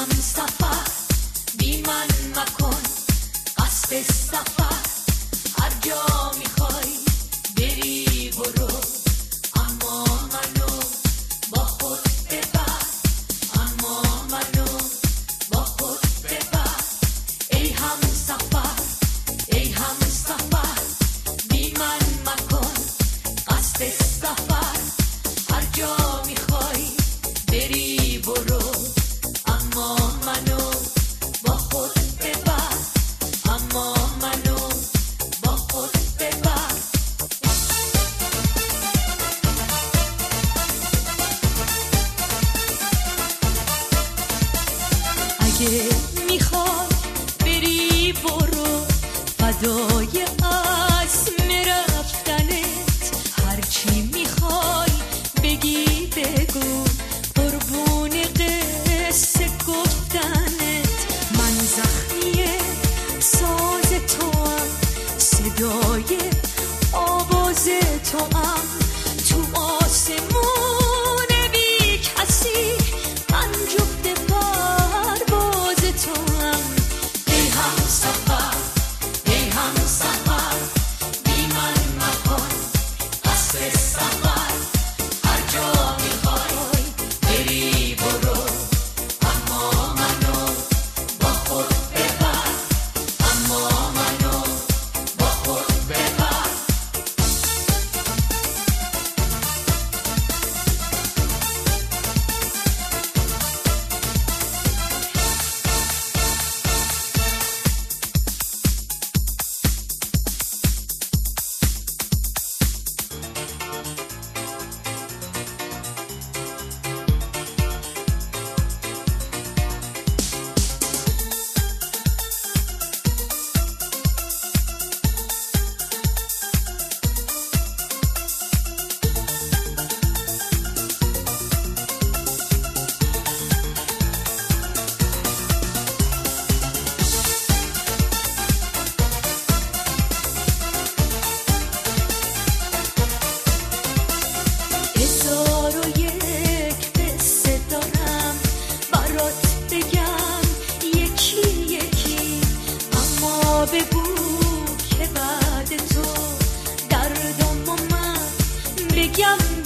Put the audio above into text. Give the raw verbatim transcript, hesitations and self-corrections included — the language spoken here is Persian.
هم سفر بی من مکن قصد سفر، هر جا میخوای بری برو، اما منو با خود ببر، اما منو با خود ببر. ای هم سفر ای هم سفر بی من مکن قصد سفر، هر جا میخوای بری برو، اما منو با خود ببر، اما منو با خود ببر. اگه میخوای بری برو، فدای عزم رفتنت، هرچی میخوای بگی بگو، قربون قصه گفتنت. من زخمیه ساز توام، صدای آواز توام، تو آسمون بی کسی من جفت پرواز توام. ای هم سفر ای هم سفر بی من مکن قصد سفر، هر جا میخوای بری برو، اما منو با خود ببر، اما منو با خود ببر. هزار و یک قصه دارم برات بگم یکی یکی، اما بگو که بعد تو دردم و من بگم